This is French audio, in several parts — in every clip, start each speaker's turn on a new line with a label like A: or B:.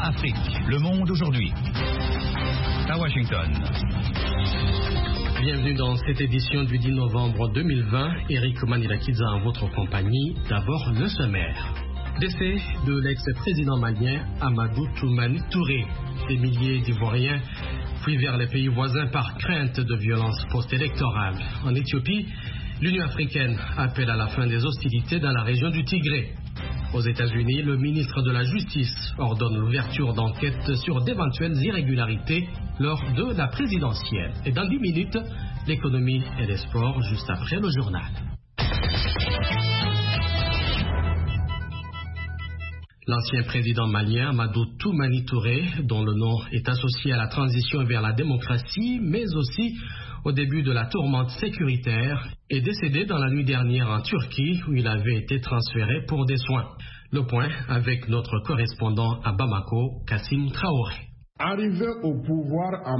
A: Afrique, le monde aujourd'hui. À Washington.
B: Bienvenue dans cette édition du 10 novembre 2020. Eric Manilakidza en votre compagnie. D'abord, le sommaire. Décès de l'ex-président malien Amadou Toumani Touré. Des milliers d'Ivoiriens fuient vers les pays voisins par crainte de violences post-électorales. En Éthiopie, l'Union africaine appelle à la fin des hostilités dans la région du Tigré. Aux États-Unis, le ministre de la Justice ordonne l'ouverture d'enquêtes sur d'éventuelles irrégularités lors de la présidentielle. Et dans 10 minutes, l'économie et les sports, juste après le journal. L'ancien président malien Amadou Toumani Touré, dont le nom est associé à la transition vers la démocratie, mais aussi au début de la tourmente sécuritaire, est décédé dans la nuit dernière en Turquie où il avait été transféré pour des soins. Le point avec notre correspondant à Bamako, Kassim Traoré.
C: Arrivé au pouvoir en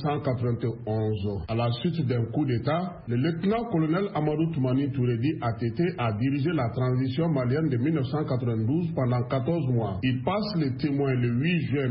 C: 1991, à la suite d'un coup d'État, le lieutenant-colonel Amadou Toumani Touré ATT a dirigé la transition malienne de 1992 pendant 14 mois. Il passe le témoin le 8 juin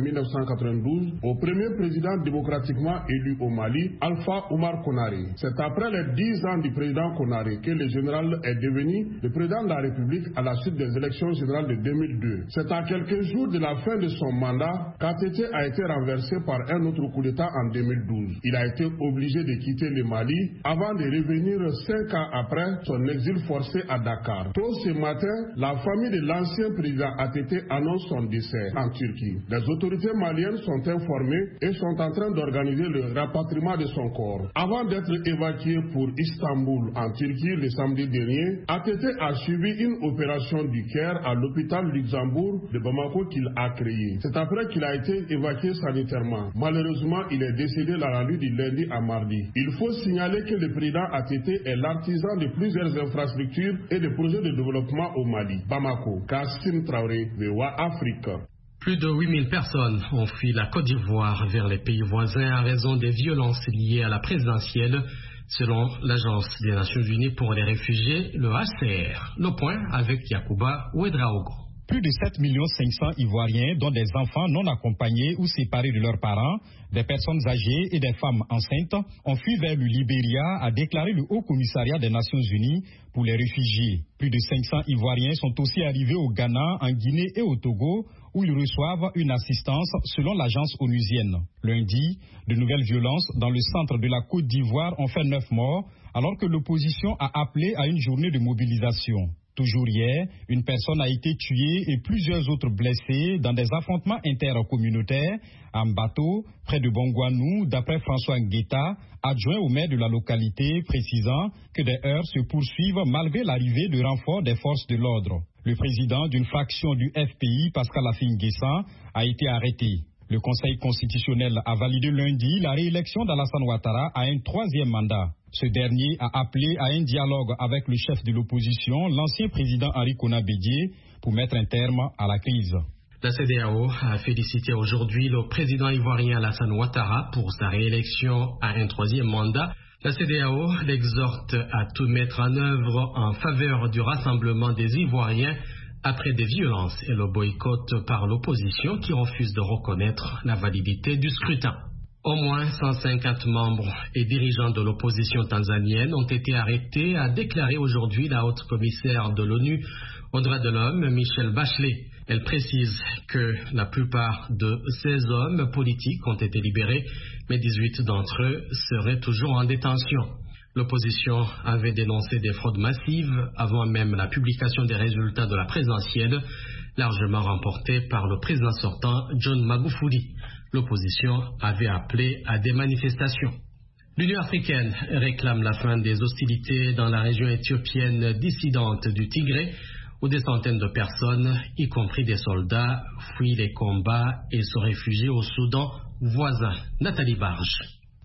C: 1992 au premier président démocratiquement élu au Mali, Alpha Oumar Konaré. C'est après les 10 ans du président Konaré que le général est devenu le président de la République à la suite des élections générales de 2002. C'est à quelques jours de la fin de son mandat qu'ATT a été renversé par un autre coup d'État en 2012. Il a été obligé de quitter le Mali avant de revenir 5 ans après son exil forcé à Dakar. Tôt ce matin, la famille de l'ancien président ATT annonce son décès en Turquie. Les autorités maliennes sont informées et sont en train d'organiser le rapatriement de son corps. Avant d'être évacué pour Istanbul en Turquie le samedi dernier, ATT a subi une opération du cœur à l'hôpital Luxembourg de Bamako qu'il a créé. C'est après qu'il a été évacué sanitairement. Malheureusement, il est décédé dans la nuit du lundi à mardi. Il faut signaler que le président ATT est l'artisan de plusieurs infrastructures et de projets de développement au Mali. Bamako, Kassim Traoré, VOA Afrique.
B: Plus de 8000 personnes ont fui la Côte d'Ivoire vers les pays voisins à raison des violences liées à la présidentielle, selon l'Agence des Nations Unies pour les réfugiés, le HCR. Le point avec Yacouba Ouedraogo.
D: Plus de 7,5 millions Ivoiriens, dont des enfants non accompagnés ou séparés de leurs parents, des personnes âgées et des femmes enceintes, ont fui vers le Libéria, a déclaré le Haut Commissariat des Nations Unies pour les réfugiés. Plus de 500 Ivoiriens sont aussi arrivés au Ghana, en Guinée et au Togo, où ils reçoivent une assistance selon l'agence onusienne. Lundi, de nouvelles violences dans le centre de la Côte d'Ivoire ont fait 9 morts, alors que l'opposition a appelé à une journée de mobilisation. Toujours hier, une personne a été tuée et plusieurs autres blessés dans des affrontements intercommunautaires en bateau près de Bongouanou, d'après François Ngueta, adjoint au maire de la localité, précisant que des heurts se poursuivent malgré l'arrivée de renforts des forces de l'ordre. Le président d'une fraction du FPI, Pascal Affi-N'Guessan, a été arrêté. Le Conseil constitutionnel a validé lundi la réélection d'Alassane Ouattara à un 3e mandat. Ce dernier a appelé à un dialogue avec le chef de l'opposition, l'ancien président Henri Konan Bédié, pour mettre un terme à la crise.
B: La CEDEAO a félicité aujourd'hui le président ivoirien Alassane Ouattara pour sa réélection à un 3e mandat. La CEDEAO l'exhorte à tout mettre en œuvre en faveur du rassemblement des Ivoiriens après des violences et le boycott par l'opposition qui refuse de reconnaître la validité du scrutin. Au moins 150 membres et dirigeants de l'opposition tanzanienne ont été arrêtés, a déclaré aujourd'hui la haute commissaire de l'ONU aux droits de l'homme, Michelle Bachelet. Elle précise que la plupart de ces hommes politiques ont été libérés, mais 18 d'entre eux seraient toujours en détention. L'opposition avait dénoncé des fraudes massives avant même la publication des résultats de la présidentielle, largement remportée par le président sortant John Magufuli. L'opposition avait appelé à des manifestations. L'Union africaine réclame la fin des hostilités dans la région éthiopienne dissidente du Tigré, où des centaines de personnes, y compris des soldats, fuient les combats et se réfugient au Soudan voisin. Nathalie Barge.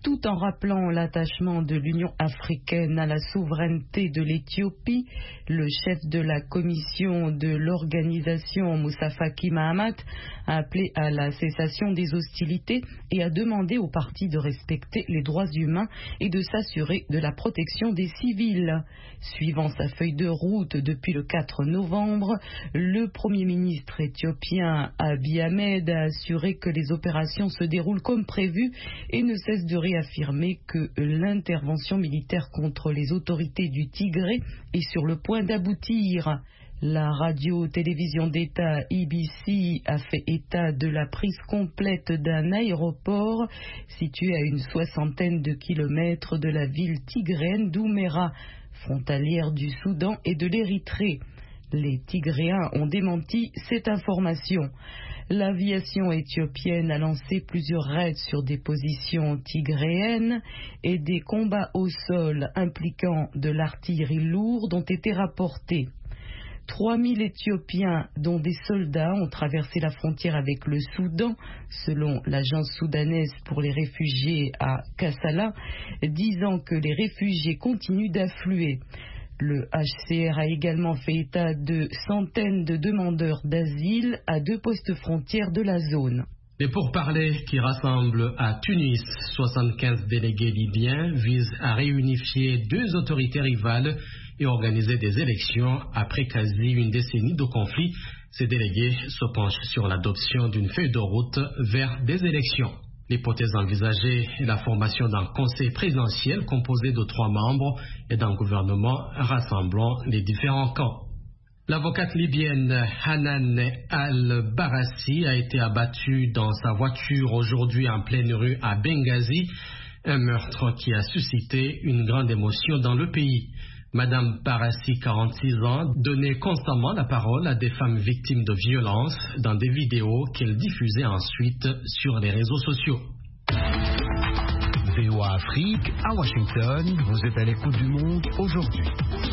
E: tout en rappelant l'attachement de l'Union africaine à la souveraineté de l'Éthiopie. Le chef de la commission de l'organisation, Moussa Faki Mahamat, a appelé à la cessation des hostilités et a demandé aux partis de respecter les droits humains et de s'assurer de la protection des civils. Suivant sa feuille de route depuis le 4 novembre, le Premier ministre éthiopien Abiy Ahmed a assuré que les opérations se déroulent comme prévu et ne cesse de réaffirmer que l'intervention militaire contre les autorités du Tigré est sur le point d'aboutir. La radio-télévision d'État IBC a fait état de la prise complète d'un aéroport situé à une 60aine de kilomètres de la ville tigréenne d'Oumera, frontalière du Soudan et de l'Érythrée. Les Tigréens ont démenti cette information. L'aviation éthiopienne a lancé plusieurs raids sur des positions tigréennes et des combats au sol impliquant de l'artillerie lourde ont été rapportés. 3000 Éthiopiens, dont des soldats, ont traversé la frontière avec le Soudan, selon l'agence soudanaise pour les réfugiés à Kassala, disant que les réfugiés continuent d'affluer. Le HCR a également fait état de centaines de demandeurs d'asile à 2 postes frontières de la zone.
B: Les pourparlers qui rassemblent à Tunis 75 délégués libyens visent à réunifier 2 autorités rivales et organiser des élections après quasi une décennie de conflit. Ces délégués se penchent sur l'adoption d'une feuille de route vers des élections. L'hypothèse envisagée est la formation d'un conseil présidentiel composé de 3 membres et d'un gouvernement rassemblant les différents camps. L'avocate libyenne Hanan al-Barassi a été abattue dans sa voiture aujourd'hui en pleine rue à Benghazi, un meurtre qui a suscité une grande émotion dans le pays. Madame Barassi, 46 ans, donnait constamment la parole à des femmes victimes de violences dans des vidéos qu'elle diffusait ensuite sur les réseaux sociaux.
A: VOA Afrique, à Washington, vous êtes à l'écoute du monde aujourd'hui.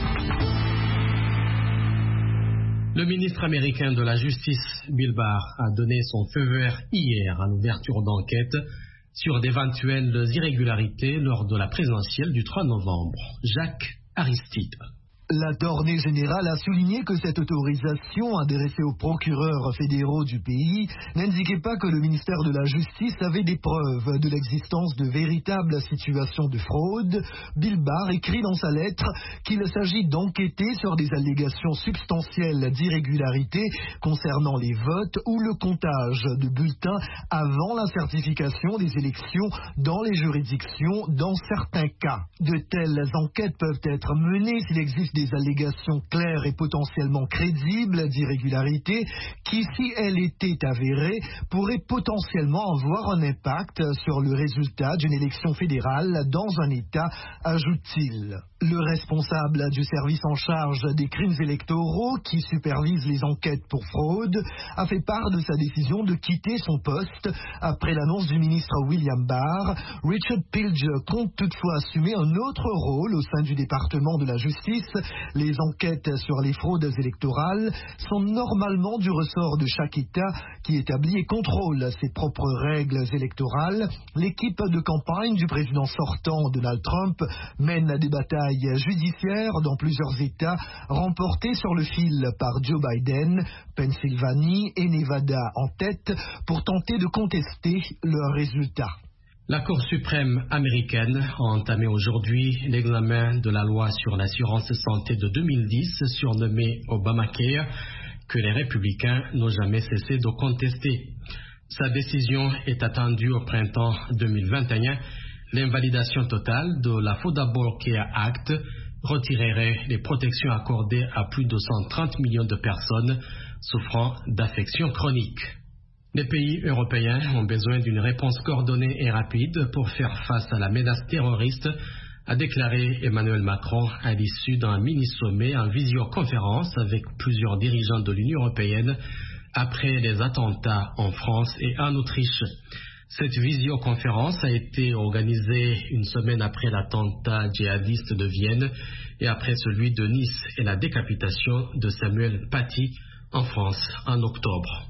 B: Le ministre américain de la Justice, Bill Barr, a donné son feu vert hier à l'ouverture d'enquête sur d'éventuelles irrégularités lors de la présidentielle du 3 novembre. Jacques Aristide.
F: L'Attorney général a souligné que cette autorisation adressée aux procureurs fédéraux du pays n'indiquait pas que le ministère de la Justice avait des preuves de l'existence de véritables situations de fraude. Bill Barr écrit dans sa lettre qu'il s'agit d'enquêter sur des allégations substantielles d'irrégularité concernant les votes ou le comptage de bulletins avant la certification des élections dans les juridictions dans certains cas. De telles enquêtes peuvent être menées s'il existe des allégations claires et potentiellement crédibles d'irrégularité qui, si elles étaient avérées, pourraient potentiellement avoir un impact sur le résultat d'une élection fédérale dans un État, ajoute-t-il. Le responsable du service en charge des crimes électoraux qui supervise les enquêtes pour fraude a fait part de sa décision de quitter son poste après l'annonce du ministre William Barr. Richard Pilge compte toutefois assumer un autre rôle au sein du département de la justice. Les enquêtes sur les fraudes électorales sont normalement du ressort de chaque État qui établit et contrôle ses propres règles électorales. L'équipe de campagne du président sortant Donald Trump mène des batailles judiciaires dans plusieurs États remportés sur le fil par Joe Biden, Pennsylvanie et Nevada en tête pour tenter de contester leurs résultats.
B: La Cour suprême américaine a entamé aujourd'hui l'examen de la loi sur l'assurance santé de 2010, surnommée Obamacare, que les républicains n'ont jamais cessé de contester. Sa décision est attendue au printemps 2021. L'invalidation totale de l'Affordable Care Act retirerait les protections accordées à plus de 130 millions de personnes souffrant d'affections chroniques. Les pays européens ont besoin d'une réponse coordonnée et rapide pour faire face à la menace terroriste, a déclaré Emmanuel Macron à l'issue d'un mini-sommet en visioconférence avec plusieurs dirigeants de l'Union européenne après les attentats en France et en Autriche. Cette visioconférence a été organisée une semaine après l'attentat djihadiste de Vienne et après celui de Nice et la décapitation de Samuel Paty en France en octobre.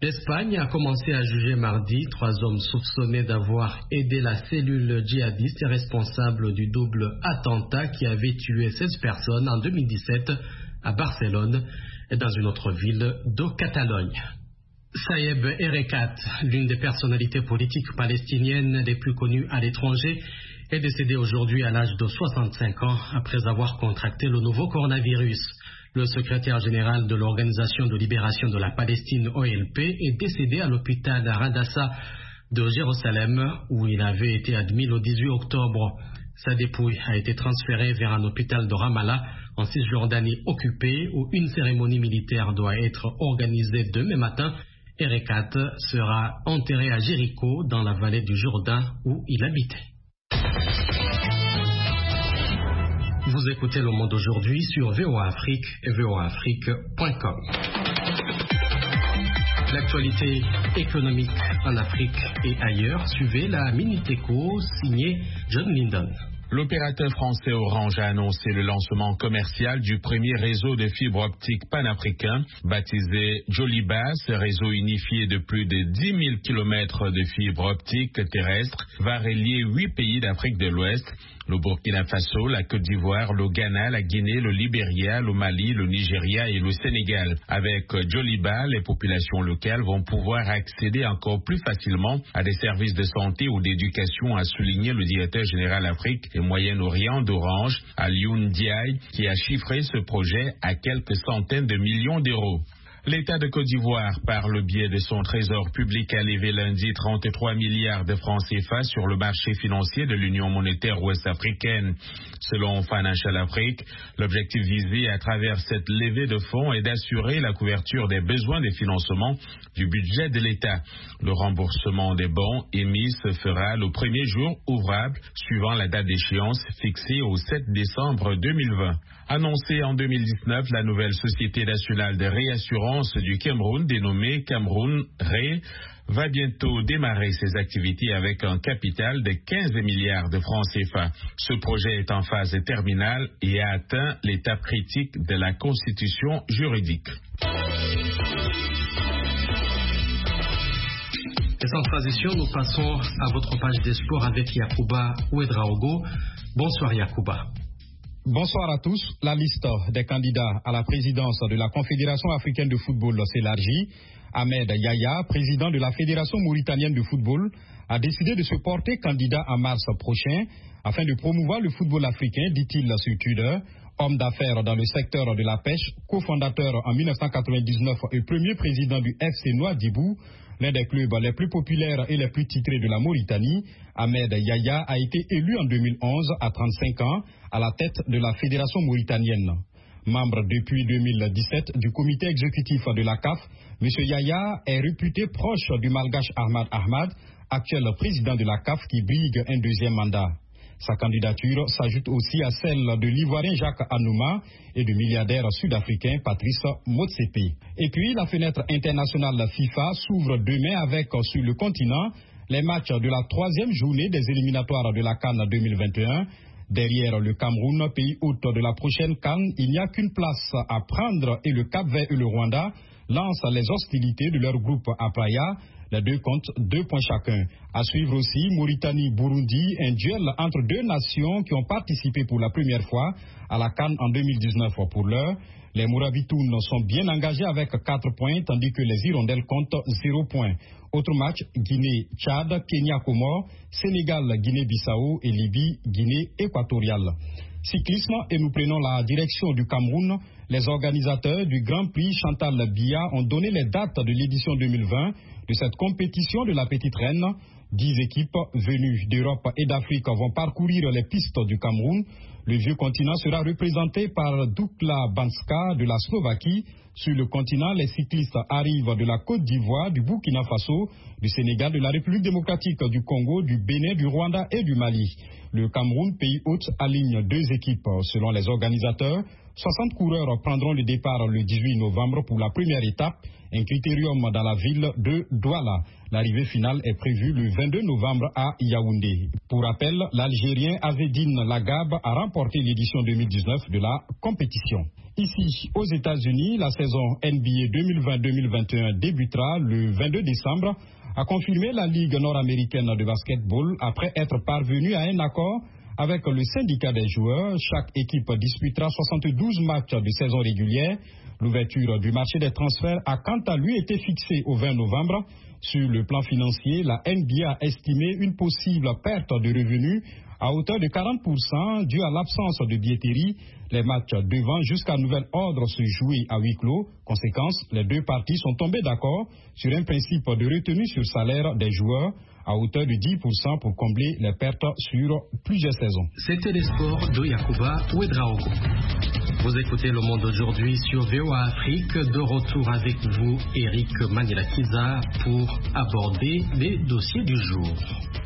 B: L'Espagne a commencé à juger mardi 3 hommes soupçonnés d'avoir aidé la cellule djihadiste responsable du double attentat qui avait tué 16 personnes en 2017 à Barcelone et dans une autre ville de Catalogne. Saeb Erekat, l'une des personnalités politiques palestiniennes les plus connues à l'étranger, est décédé aujourd'hui à l'âge de 65 ans après avoir contracté le nouveau coronavirus. Le secrétaire général de l'Organisation de libération de la Palestine, OLP, est décédé à l'hôpital Radassa de Jérusalem, où il avait été admis le 18 octobre. Sa dépouille a été transférée vers un hôpital de Ramallah, en Cisjordanie occupée, où une cérémonie militaire doit être organisée demain matin. Erekat sera enterré à Jéricho, dans la vallée du Jourdain, où il habitait. Vous écoutez Le Monde aujourd'hui sur VOA Afrique et voaafrique.com. L'actualité économique en Afrique et ailleurs, suivez la Minute Éco signée John Linden.
G: L'opérateur français Orange a annoncé le lancement commercial du premier réseau de fibre optique panafricain, baptisé Joliba. Ce réseau unifié de plus de 10 000 km de fibre optique terrestre va relier 8 pays d'Afrique de l'Ouest, le Burkina Faso, la Côte d'Ivoire, le Ghana, la Guinée, le Libéria, le Mali, le Nigeria et le Sénégal. Avec Joliba, les populations locales vont pouvoir accéder encore plus facilement à des services de santé ou d'éducation, a souligné le directeur général Afrique et Moyen-Orient d'Orange, Alioune Diaye, qui a chiffré ce projet à quelques centaines de millions d'euros. L'État de Côte d'Ivoire, par le biais de son trésor public, a levé lundi 33 milliards de francs CFA sur le marché financier de l'Union monétaire ouest-africaine. Selon Financial Afrique, l'objectif visé à travers cette levée de fonds est d'assurer la couverture des besoins de financement du budget de l'État. Le remboursement des bons émis se fera le premier jour ouvrable, suivant la date d'échéance fixée au 7 décembre 2020. Annoncée en 2019, la nouvelle Société nationale de réassurance du Cameroun, dénommée Cameroun Ré, va bientôt démarrer ses activités avec un capital de 15 milliards de francs CFA. Ce projet est en phase terminale et a atteint l'étape critique de la constitution juridique.
B: Et sans transition, nous passons à votre page des sports avec Yacouba Ouedraogo. Bonsoir Yacouba.
D: Bonsoir à tous. La liste des candidats à la présidence de la Confédération africaine de football s'élargit. Ahmed Yahya, président de la Fédération mauritanienne de football, a décidé de se porter candidat en mars prochain afin de promouvoir le football africain, dit-il sur Twitter. Homme d'affaires dans le secteur de la pêche, cofondateur en 1999 et premier président du FC Nouadhibou, l'un des clubs les plus populaires et les plus titrés de la Mauritanie, Ahmed Yahya a été élu en 2011 à 35 ans à la tête de la Fédération mauritanienne. Membre depuis 2017 du comité exécutif de la CAF, M. Yahya est réputé proche du malgache Ahmad, actuel président de la CAF qui brigue un deuxième mandat. Sa candidature s'ajoute aussi à celle de l'Ivoirien Jacques Anouma et du milliardaire sud-africain Patrice Motsepe. Et puis, la fenêtre internationale FIFA s'ouvre demain avec, sur le continent, les matchs de la 3e journée des éliminatoires de la CAN 2021. Derrière le Cameroun, pays hôte de la prochaine CAN, il n'y a qu'une place à prendre et le Cap-Vert et le Rwanda lancent les hostilités de leur groupe à Praia. Les deux comptent 2 points chacun. À suivre aussi Mauritanie-Burundi, un duel entre deux nations qui ont participé pour la première fois à la CAN en 2019. Pour l'heure, les Mourabitounes sont bien engagés avec 4 points, tandis que les Hirondelles comptent 0 points. Autre match, Guinée-Tchad, Kenya-Comore, Sénégal-Guinée-Bissau et Libye-Guinée équatoriale. Cyclisme, et nous prenons la direction du Cameroun. Les organisateurs du Grand Prix Chantal Biya ont donné les dates de l'édition 2020 de cette compétition de la Petite Reine. 10 équipes venues d'Europe et d'Afrique vont parcourir les pistes du Cameroun. Le vieux continent sera représenté par Dukla Banska de la Slovaquie. Sur le continent, les cyclistes arrivent de la Côte d'Ivoire, du Burkina Faso, du Sénégal, de la République démocratique du Congo, du Bénin, du Rwanda et du Mali. Le Cameroun, pays hôte, aligne 2 équipes. Selon les organisateurs, 60 coureurs prendront le départ le 18 novembre pour la première étape, un critérium dans la ville de Douala. L'arrivée finale est prévue le 22 novembre à Yaoundé. Pour rappel, l'Algérien Avedine Lagab a remporté l'édition 2019 de la compétition. Ici, aux États-Unis, la saison NBA 2020-2021 débutera le 22 décembre, a confirmé la Ligue nord-américaine de basketball après être parvenue à un accord avec le syndicat des joueurs. Chaque équipe disputera 72 matchs de saison régulière. L'ouverture du marché des transferts a quant à lui été fixée au 20 novembre. Sur le plan financier, la NBA a estimé une possible perte de revenus à hauteur de 40% due à l'absence de billetterie. Les matchs devant jusqu'à nouvel ordre se jouer à huis clos. Conséquence, les deux parties sont tombées d'accord sur un principe de retenue sur salaire des joueurs à hauteur de 10% pour combler les pertes sur plusieurs saisons.
B: C'était les sports de Yacouba Ouedraogo. Vous écoutez Le Monde aujourd'hui sur VOA Afrique. De retour avec vous, Eric Manilakiza, pour aborder les dossiers du jour.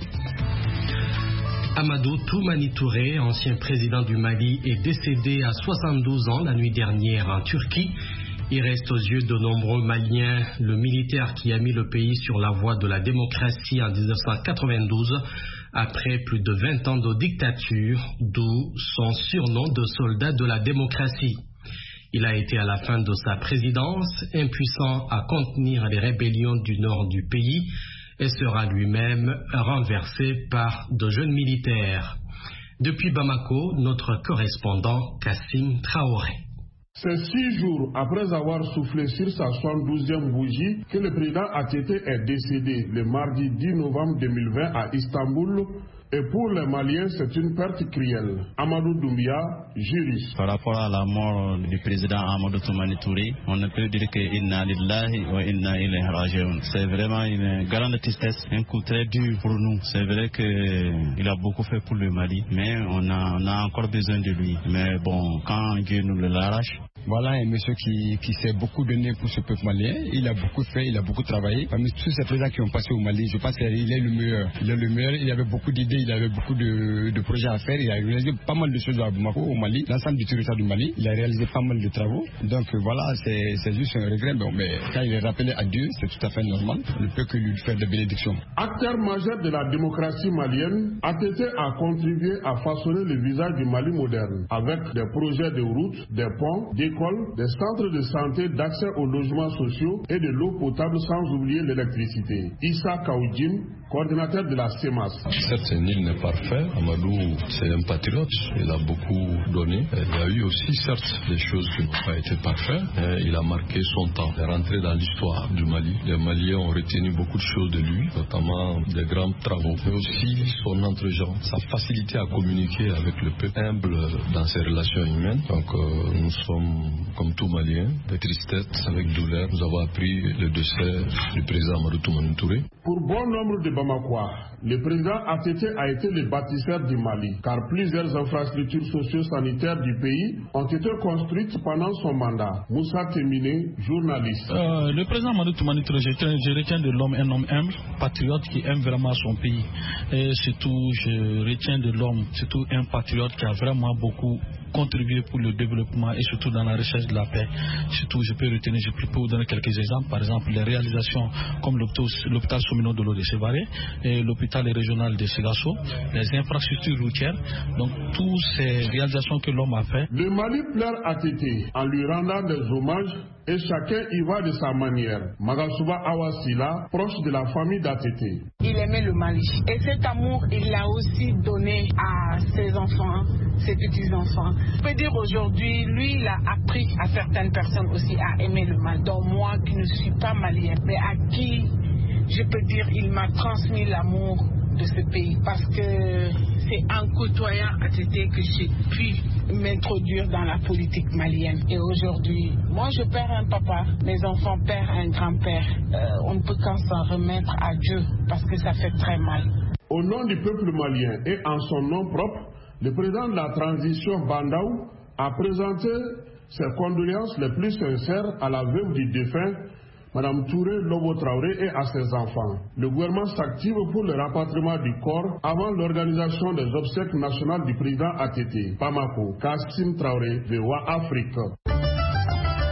B: Amadou Toumani Touré, ancien président du Mali, est décédé à 72 ans la nuit dernière en Turquie. Il reste aux yeux de nombreux Maliens le militaire qui a mis le pays sur la voie de la démocratie en 1992, après plus de 20 ans de dictature, d'où son surnom de soldat de la démocratie. Il a été à la fin de sa présidence impuissant à contenir les rébellions du nord du pays et sera lui-même renversé par de jeunes militaires. Depuis Bamako, notre correspondant Kassim Traoré.
C: C'est 6 jours après avoir soufflé sur sa 72e bougie que le président ATT est décédé le mardi 10 novembre 2020 à Istanbul. Et pour les Maliens, c'est une perte cruelle. Amadou Doumbia, juriste.
H: Par rapport à la mort du président Amadou Toumani Touré, on ne peut dire que inna lillahi wa inna ilayhi raji'un. C'est vraiment une grande tristesse, un coup très dur pour nous. C'est vrai qu'il a beaucoup fait pour le Mali, mais on a encore besoin de lui. Mais bon, quand Dieu nous l'arrache.
I: Voilà un monsieur qui s'est beaucoup donné pour ce peuple malien. Il a beaucoup fait, il a beaucoup travaillé. Parmi tous ces présidents qui ont passé au Mali, je pense qu'il est le meilleur. Il est le meilleur, il avait beaucoup d'idées, il avait beaucoup de projets à faire. Il a réalisé pas mal de choses à Bamako, au Mali, l'ensemble du territoire du Mali. Il a réalisé pas mal de travaux. Donc voilà, c'est juste un regret. Bon, mais quand il est rappelé à Dieu, c'est tout à fait normal. On ne peut que lui faire des bénédictions.
C: Acteur majeur de la démocratie malienne, ATT a contribué à façonner le visage du Mali moderne avec des projets de routes, des ponts, des centres de santé, d'accès aux logements sociaux et de l'eau potable, sans oublier l'électricité. Issa Kaoudjim, coordinateur de la CEMAS.
J: Certes, nul n'est parfait. Amadou, c'est un patriote. Il a beaucoup donné. Il y a eu aussi, certes, des choses qui n'ont pas été parfaites. Il a marqué son temps. Il est rentré dans l'histoire du Mali. Les Maliens ont retenu beaucoup de choses de lui, notamment des grands travaux, mais aussi son entre-gens, sa facilité à communiquer avec le peuple, humble dans ses relations humaines. Donc, nous sommes comme tout Malien, de tristesse, avec douleur, nous avons appris le décès du président Amadou Toumani Touré.
C: Pour bon nombre de Bamakois, le président ATT a été le bâtisseur du Mali, car plusieurs infrastructures socio-sanitaires du pays ont été construites pendant son mandat. Moussa Temine, journaliste.
K: Le président Amadou Toumani Touré, je retiens de l'homme un homme humble, patriote qui aime vraiment son pays. Et surtout, je retiens de l'homme, surtout un patriote qui a vraiment beaucoup contribuer pour le développement et surtout dans la recherche de la paix. Surtout, je peux vous donner quelques exemples. Par exemple, les réalisations comme l'hôpital Somino de l'Odé-Sévaré et l'hôpital régional de Ségasso, les infrastructures routières. Donc, toutes ces réalisations que l'homme a fait.
C: Le Mali pleure ATT en lui rendant des hommages et chacun y va de sa manière. Magasuba Awasila, proche de la famille d'ATT.
L: Il aimait le Mali et cet amour, il l'a aussi donné à ses enfants, ses petits-enfants. Je peux dire aujourd'hui, lui, il a appris à certaines personnes aussi à aimer le Mali. Donc moi qui ne suis pas malien, mais à qui je peux dire, il m'a transmis l'amour de ce pays parce que c'est en côtoyant ATT que j'ai pu m'introduire dans la politique malienne. Et aujourd'hui, moi je perds un papa, mes enfants perdent un grand-père. On ne peut qu'en s'en remettre à Dieu parce que ça fait très mal.
C: Au nom du peuple malien et en son nom propre, le président de la transition Bandaou a présenté ses condoléances les plus sincères à la veuve du défunt, Mme Touré Lobo Traoré, et à ses enfants. Le gouvernement s'active pour le rapatriement du corps avant l'organisation des obsèques nationales du président ATT. Bamako, Kassim Traoré, VOA Afrique.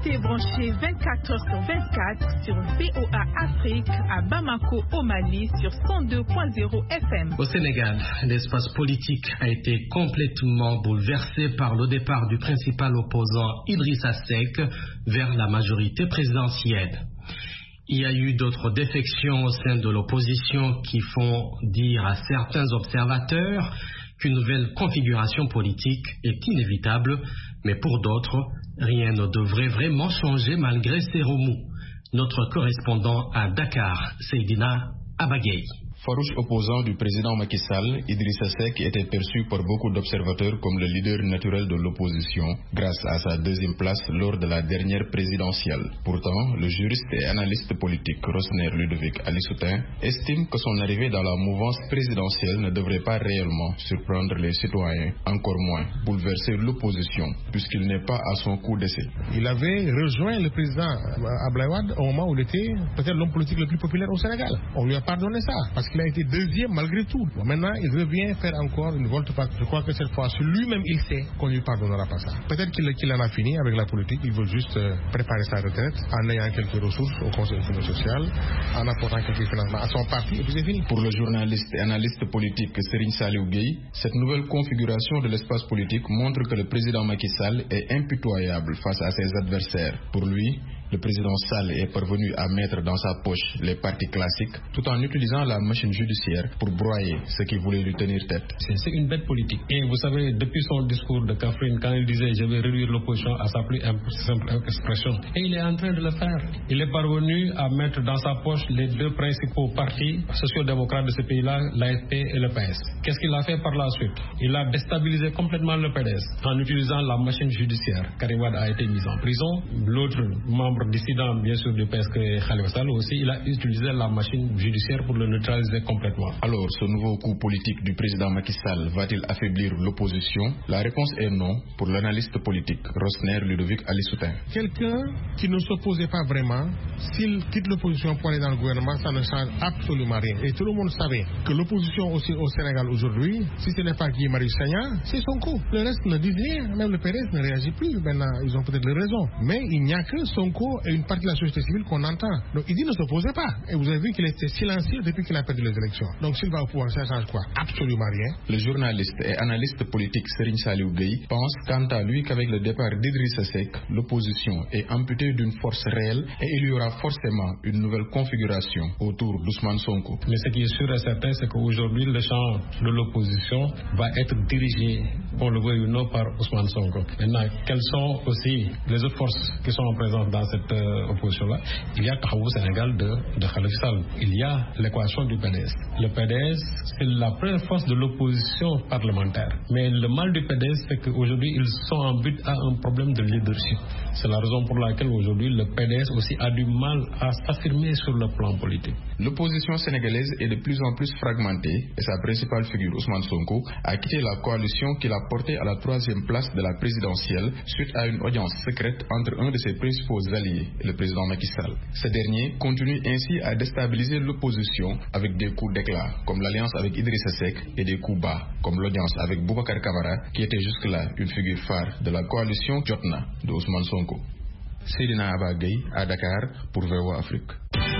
L: Restez branchés 24 heures sur 24 sur VOA Afrique à Bamako au Mali sur 102.0 FM.
B: Au Sénégal, l'espace politique a été complètement bouleversé par le départ du principal opposant Idrissa Seck vers la majorité présidentielle. Il y a eu d'autres défections au sein de l'opposition qui font dire à certains observateurs qu'une nouvelle configuration politique est inévitable, mais pour d'autres, rien ne devrait vraiment changer malgré ces remous. Notre correspondant à Dakar, Seydina Abagay.
M: Farouche opposant du président Macky Sall, Idrissa Seck était perçu par beaucoup d'observateurs comme le leader naturel de l'opposition grâce à sa deuxième place lors de la dernière présidentielle. Pourtant, le juriste et analyste politique Rosner Ludovic Alisoutin estime que son arrivée dans la mouvance présidentielle ne devrait pas réellement surprendre les citoyens, encore moins bouleverser l'opposition, puisqu'il n'est pas à son coup d'essai.
N: Il avait rejoint le président Abdoulaye Wade au moment où il était peut-être l'homme politique le plus populaire au Sénégal. On lui a pardonné ça, parce qu'il a été deuxième malgré tout. Bon, maintenant, il revient faire encore une volte-face. Je crois que cette fois-ci, lui-même, il sait qu'on ne lui pardonnera pas ça. Peut-être qu'il en a fini avec la politique. Il veut juste préparer sa retraite en ayant quelques ressources au Conseil économique et social, en apportant quelques financements à son parti, et puis c'est fini.
M: Pour le journaliste et analyste politique Serigne Saliou Gueye, cette nouvelle configuration de l'espace politique montre que le président Macky Sall est impitoyable face à ses adversaires. Pour lui, le président Sall est parvenu à mettre dans sa poche les partis classiques tout en utilisant la machine judiciaire pour broyer ce qui voulait lui tenir tête.
O: C'est une bête politique. Et vous savez, depuis son discours de Kaffrine, quand il disait « je vais réduire l'opposition à sa plus simple expression », et il est en train de le faire. Il est parvenu à mettre dans sa poche les deux principaux partis sociaux-démocrates de ce pays-là, l'AFP et le PS. Qu'est-ce qu'il a fait par la suite? Il a déstabilisé complètement le PDS en utilisant la machine judiciaire. Karim Wade a été mis en prison. L'autre membre dissident, bien sûr, du PS que Khalifa Sall aussi, il a utilisé la machine judiciaire pour le neutraliser complètement.
M: Alors, ce nouveau coup politique du président Macky Sall va-t-il affaiblir l'opposition? La réponse est non pour l'analyste politique Rosner Ludovic Alisoutin.
N: Quelqu'un qui ne s'opposait pas vraiment, s'il quitte l'opposition pour aller dans le gouvernement, ça ne change absolument rien. Et tout le monde savait que l'opposition aussi au Sénégal aujourd'hui, si ce n'est pas Guy Marius Sagna, c'est Sonko. Le reste ne dit rien, même le PDS ne réagit plus. Maintenant, ils ont peut-être raison. Mais il n'y a que Sonko et une partie de la société civile qu'on entend. Donc il dit ne s'opposait pas. Et vous avez vu qu'il était silencieux depuis qu'il a perdu les élections. Donc s'il va au pouvoir, ça change quoi? Absolument rien.
M: Le journaliste et analyste politique Serigne Saliou Gueye pense quant à lui qu'avec le départ d'Idrissa Seck, l'opposition est amputée d'une force réelle et il y aura forcément une nouvelle configuration autour d'Ousmane Sonko.
O: Mais ce qui est sûr et certain, c'est qu'aujourd'hui, le champ de l'opposition va être dirigé, on le veuille ou non, par Ousmane Sonko. Maintenant, quelles sont aussi les autres forces qui sont présentes dans cette opposition-là? Il y a Tahabou Sénégal de Khalifa Sall. Il y a l'équation du PDS. Le PDS, c'est la première force de l'opposition parlementaire. Mais le mal du PDS, c'est qu'aujourd'hui, ils sont en but à un problème de leadership. C'est la raison pour laquelle aujourd'hui, le PDS aussi a du mal à s'affirmer sur le plan politique.
M: L'opposition sénégalaise est de plus en plus fragmentée et sa principale figure, Ousmane Sonko, a quitté la coalition qui l'a porté à la 3e place de la présidentielle suite à une audience secrète entre un de ses principaux alliés et le président Macky Sall. Ce dernier continue ainsi à déstabiliser l'opposition avec des coups d'éclat comme l'alliance avec Idrissa Seck et des coups bas comme l'audience avec Boubacar Camara qui était jusque-là une figure phare de la coalition Jotna de Ousmane Sonko. Seydina Abagay à Dakar pour VOA Afrique.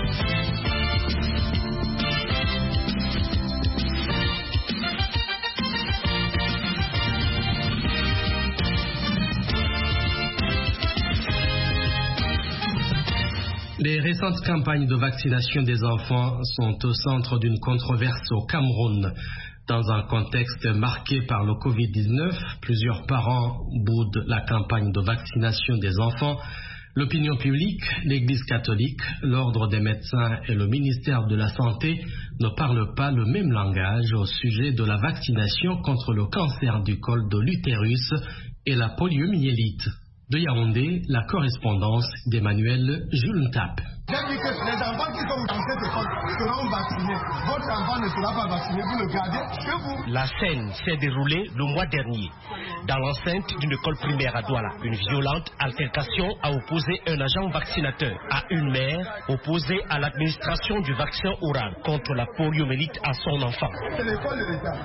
B: Les récentes campagnes de vaccination des enfants sont au centre d'une controverse au Cameroun. Dans un contexte marqué par le Covid-19, plusieurs parents boudent la campagne de vaccination des enfants. L'opinion publique, l'Église catholique, l'Ordre des médecins et le ministère de la Santé ne parlent pas le même langage au sujet de la vaccination contre le cancer du col de l'utérus et la poliomyélite. De Yaoundé, la correspondance d'Emmanuel Jules Ntap.
P: J'ai dit que les enfants qui sont dans cette école seront vaccinés. Votre enfant ne sera pas vacciné, vous le gardez chez vous.
Q: La scène s'est déroulée le mois dernier dans l'enceinte d'une école primaire à Douala. Une violente altercation a opposé un agent vaccinateur à une mère opposée à l'administration du vaccin oral contre la poliomyélite à son enfant.
P: C'est l'école de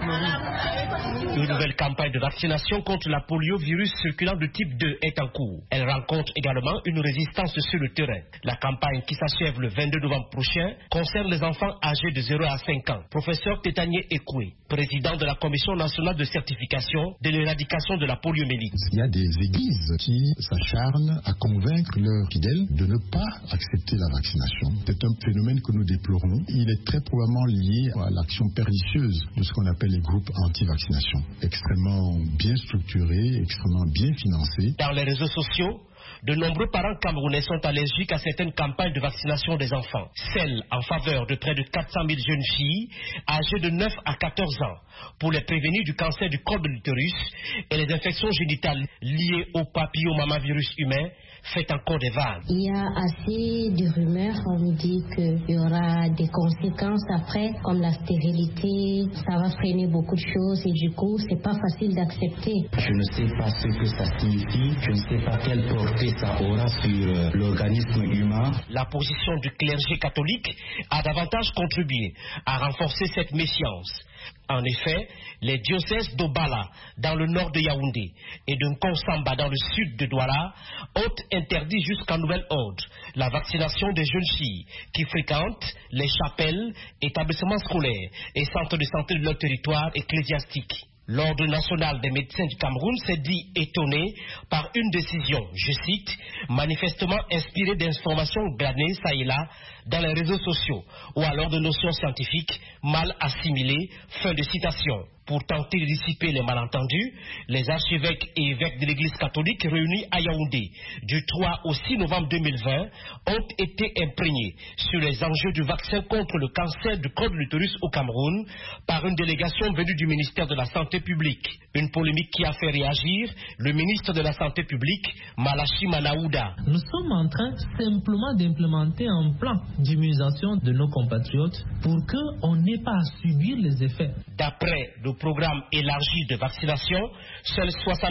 P: l'État.
Q: Une nouvelle campagne de vaccination contre la poliovirus circulant de type 2 est en cours. Elle rencontre également une résistance sur le terrain. La campagne qui s'achève le 22 novembre prochain concerne les enfants âgés de 0 à 5 ans. Professeur Tétanier Ekoué, président de la Commission nationale de certification de l'éradication de la poliomyélite.
R: Il y a des églises qui s'acharnent à convaincre leurs fidèles de ne pas accepter la vaccination. C'est un phénomène que nous déplorons. Il est très probablement lié à l'action pernicieuse de ce qu'on appelle les groupes anti-vaccination. Extrêmement bien structurés, extrêmement bien financés.
Q: Dans les réseaux sociaux, de nombreux parents camerounais sont allergiques à certaines campagnes de vaccination des enfants. Celle en faveur de près de 400 000 jeunes filles âgées de 9 à 14 ans pour les prévenir du cancer du col de l'utérus et les infections génitales liées au papillomavirus humain fait encore des vagues.
S: Il y a assez de rumeurs, on dit qu'il y aura des conséquences après, comme la stérilité, ça va freiner beaucoup de choses et du coup, c'est pas facile d'accepter.
T: Je ne sais pas ce que ça signifie, je ne sais pas quelle portée ça aura sur l'organisme humain.
Q: La position du clergé catholique a davantage contribué à renforcer cette méfiance. En effet, les diocèses d'Obala, dans le nord de Yaoundé, et de Nkonsamba, dans le sud de Douala, ont interdit jusqu'à nouvel ordre la vaccination des jeunes filles qui fréquentent les chapelles, établissements scolaires et centres de santé de leur territoire ecclésiastique. L'Ordre national des médecins du Cameroun s'est dit étonné par une décision, je cite, manifestement inspirée d'informations glanées ça et là dans les réseaux sociaux ou alors de notions scientifiques mal assimilées, fin de citation. Pour tenter de dissiper les malentendus, les archevêques et évêques de l'Église catholique réunis à Yaoundé du 3 au 6 novembre 2020 ont été imprégnés sur les enjeux du vaccin contre le cancer du col de l'utérus au Cameroun par une délégation venue du ministère de la Santé publique. Une polémique qui a fait réagir le ministre de la Santé publique, Malachi Manaouda.
U: Nous sommes en train simplement d'implémenter un plan d'immunisation de nos compatriotes pour qu'on n'ait pas à subir les effets.
Q: D'après le programme élargi de vaccination, seuls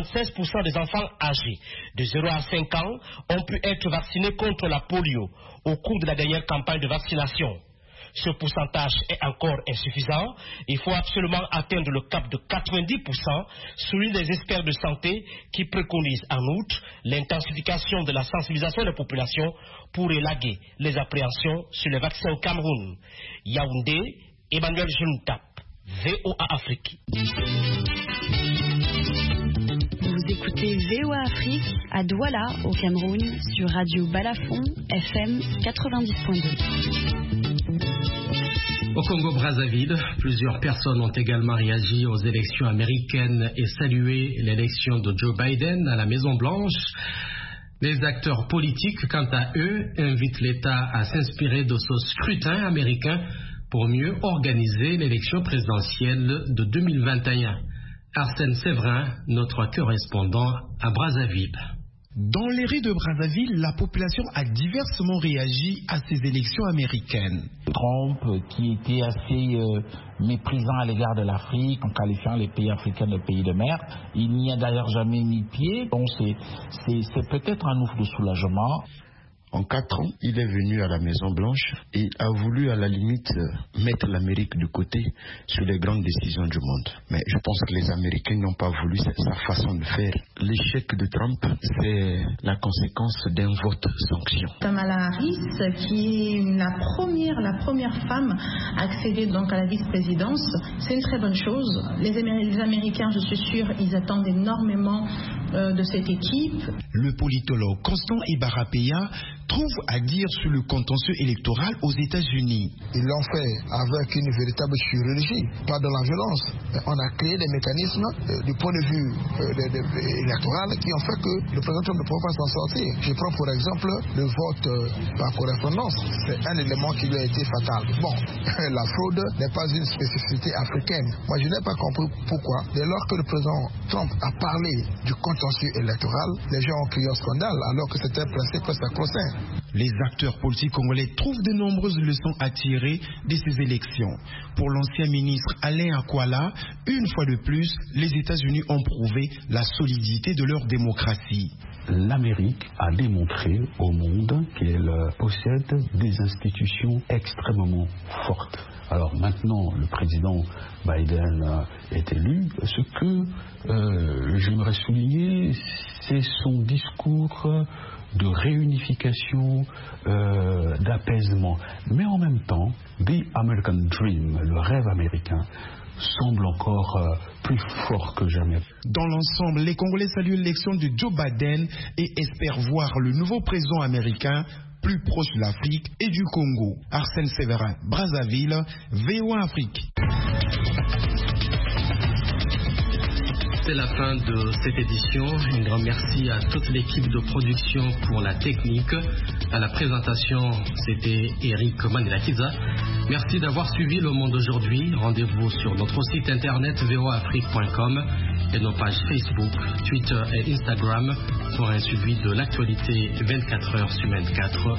Q: 76% des enfants âgés de 0 à 5 ans ont pu être vaccinés contre la polio au cours de la dernière campagne de vaccination. Ce pourcentage est encore insuffisant. Il faut absolument atteindre le cap de 90%, soulignent les experts de santé qui préconisent en outre l'intensification de la sensibilisation des populations pour élaguer les appréhensions sur les vaccins au Cameroun. Yaoundé, Emmanuel Juntap, VOA Afrique.
V: Vous écoutez VOA Afrique à Douala, au Cameroun, sur Radio Balafon, FM 90.2.
B: Au Congo-Brazzaville, plusieurs personnes ont également réagi aux élections américaines et salué l'élection de Joe Biden à la Maison-Blanche. Les acteurs politiques, quant à eux, invitent l'État à s'inspirer de ce scrutin américain pour mieux organiser l'élection présidentielle de 2021. Arsène Séverin, notre correspondant à Brazzaville.
W: Dans les rues de Brazzaville, la population a diversement réagi à ces élections américaines.
X: Trump, qui était assez méprisant à l'égard de l'Afrique, en qualifiant les pays africains de pays de mer, il n'y a d'ailleurs jamais mis pied, donc c'est peut-être un ouf de soulagement.
Y: En 4 ans, il est venu à la Maison-Blanche et a voulu à la limite mettre l'Amérique de côté sur les grandes décisions du monde. Mais je pense que les Américains n'ont pas voulu sa façon de faire. L'échec de Trump, c'est la conséquence d'un vote sanction.
Z: Kamala Harris, qui est la première femme à accéder donc à la vice-présidence, c'est une très bonne chose. Les Américains, je suis sûre, ils attendent énormément de cette équipe.
W: Le politologue Constant Ibarapéa trouve à dire sur le contentieux électoral aux États-Unis.
P: Ils l'ont fait avec une véritable chirurgie, pas de la violence. On a créé des mécanismes du point de vue électoral qui ont fait que le président Trump ne pourra pas s'en sortir. Je prends pour exemple le vote par correspondance. C'est un élément qui lui a été fatal. Bon, la fraude n'est pas une spécificité africaine. Moi, je n'ai pas compris pourquoi, dès lors que le président Trump a parlé du contentieux électoral, les gens ont crié au scandale alors que c'était un principe sacro-saint.
W: Les acteurs politiques congolais trouvent de nombreuses leçons à tirer de ces élections. Pour l'ancien ministre Alain Akwala, une fois de plus, les États-Unis ont prouvé la solidité de leur démocratie.
A: L'Amérique a démontré au monde qu'elle possède des institutions extrêmement fortes. Alors maintenant, le président Biden est élu. Ce que j'aimerais souligner, c'est son discours de réunification, d'apaisement. Mais en même temps, The American Dream, le rêve américain, semble encore plus fort que jamais.
W: Dans l'ensemble, les Congolais saluent l'élection de Joe Biden et espèrent voir le nouveau président américain plus proche de l'Afrique et du Congo. Arsène Séverin, Brazzaville, VOA Afrique.
B: C'est la fin de cette édition. Un grand merci à toute l'équipe de production pour la technique. À la présentation, c'était Eric Mandelakiza. Merci d'avoir suivi Le Monde aujourd'hui. Rendez-vous sur notre site internet voaafrique.com et nos pages Facebook, Twitter et Instagram pour un suivi de l'actualité 24 heures sur 24.